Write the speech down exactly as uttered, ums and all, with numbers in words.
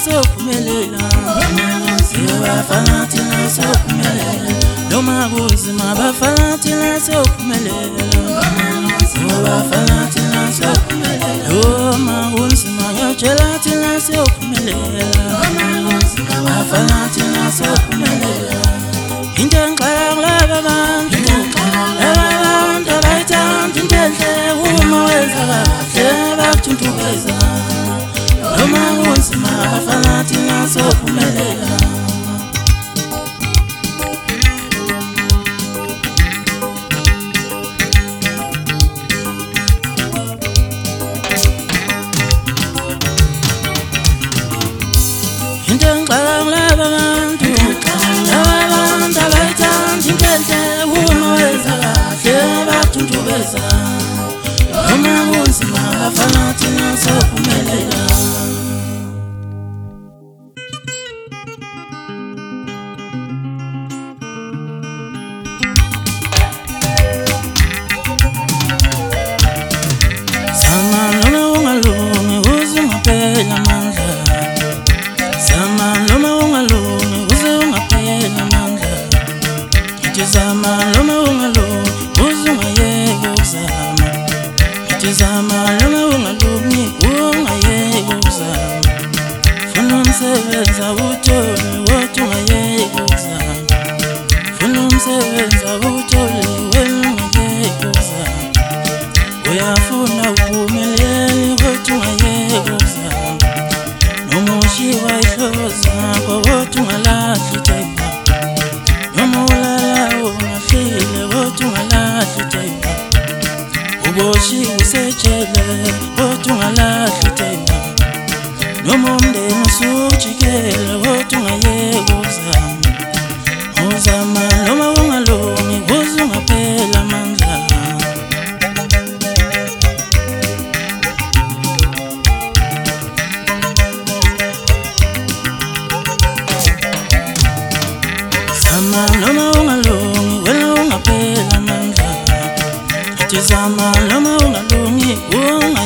sokuphumelela, siyabafana thina sokuphumelela. Noma kunzima bafana thina sokuphumelela, siyabafana thina sokuphumelela. Noma kunzima ngiyatshela thina sokuphumelela, bafana thina sokuphumelela. Into engixaka kulaba bantu, laba bantu abayithandi into enhle, uma wenza kahle bakuthunthukeza. Noma kunzima bafana thina sokuphumelela. Into engixaka kulaba bantu, laba bantu abayithandi into enhle, uma wenza kahle bakuthunthukeza. Noma kunzima bafana thina sokuphumelela. Zama noma ungalungi uze ungapheli amandla, zama noma ungalungi uze ungapheli amandla. Ngithi zama noma ungalungi uze ungayeki ukuzama, ngithi zama noma ungalungi ungayeki ukuzama. Funa umsebenzi awuthole kodwa ungayeki ukuzama, funa umsebenzi awuthole wena ungayeki ukuzama. Uyafuna uphumelele kodwa ungayeki ukuzama, noma ushiwa ihloko zakho kodwa ungalahli ithemba, noma ulala ungahlile kodwa ungalahli ithemba. Uboshiwe usetshele kodwa ungalahli ithemba, noma umndeni usujikele kodwa ungayeki ukuzama. Uzama noma ungalungi uze ungapheli amandla. Zama noma ungalungi wena ungapheli amandla, ngithi zama noma ungalungi unga